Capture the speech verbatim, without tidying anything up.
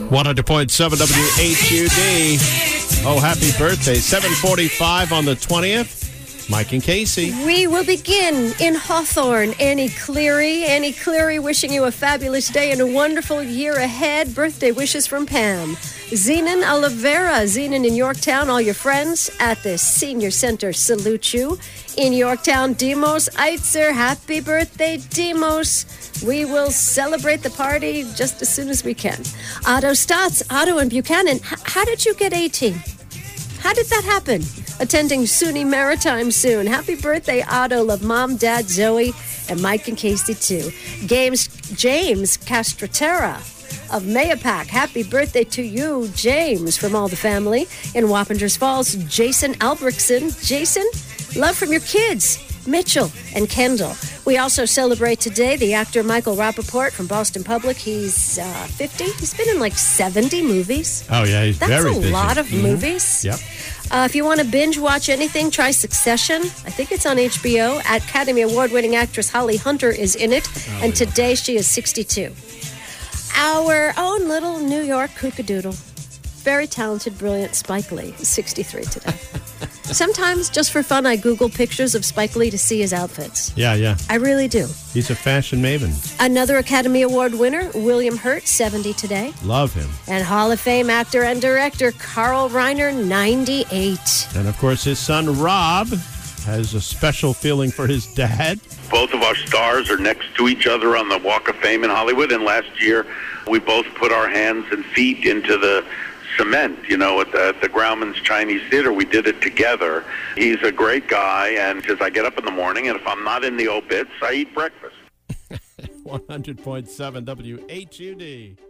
one hundred point seven W H U D. Oh, happy birthday. seven forty-five on the twentieth. Mike and Casey. We will begin in Hawthorne. Annie Cleary. Annie Cleary wishing you a fabulous day and a wonderful year ahead. Birthday wishes from Pam. Zenon Oliveira. Zenon in Yorktown. All your friends at the Senior Center salute you. In Yorktown, Demos Eitzer. Happy birthday, Demos. We will celebrate the party just as soon as we can. Otto Stotts. Otto and Buchanan. H- how did you get eighteen? How did that happen? Attending SUNY Maritime soon. Happy birthday, Otto. Love Mom, Dad, Zoe, and Mike and Casey, too. James, James Castratera of Mayapack. Happy birthday to you, James, from all the family. In Wappingers Falls, Jason Albrechtson. Jason, love from your kids, Mitchell and Kendall. We also celebrate today the actor Michael Rappaport from Boston Public. He's uh, fifty. He's been in like seventy movies. Oh, yeah, he's That's very a busy. lot of Mm-hmm. movies. Yep. Uh, if you want to binge watch anything, try Succession. I think it's on H B O. Academy Award-winning actress Holly Hunter is in it, Oh, and yeah. today she is sixty-two. Our own little New York kookadoodle, very talented, brilliant Spike Lee, is sixty-three today. Sometimes, just for fun, I Google pictures of Spike Lee to see his outfits. Yeah, yeah. I really do. He's a fashion maven. Another Academy Award winner, William Hurt, seventy today. Love him. And Hall of Fame actor and director Carl Reiner, ninety-eight. And, of course, his son, Rob, has a special feeling for his dad. Both of our stars are next to each other on the Walk of Fame in Hollywood, and last year we both put our hands and feet into the cement, you know, at the, at the Grauman's Chinese Theater. We did it together. He's a great guy, and as I get up in the morning, and if I'm not in the obits, I eat breakfast. one hundred point seven W H U D.